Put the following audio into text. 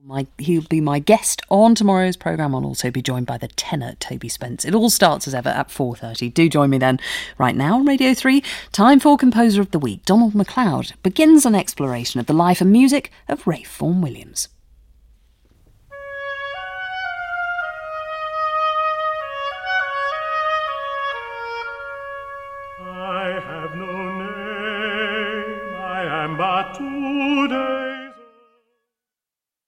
He'll be my guest on tomorrow's programme. I'll also be joined by the tenor Toby Spence. It all starts as ever at 4:30. Do join me then. Right now on Radio 3, time for Composer of the Week. Donald McLeod begins an exploration of the life and music of Ralph Vaughan Williams. I have no name, I am but today.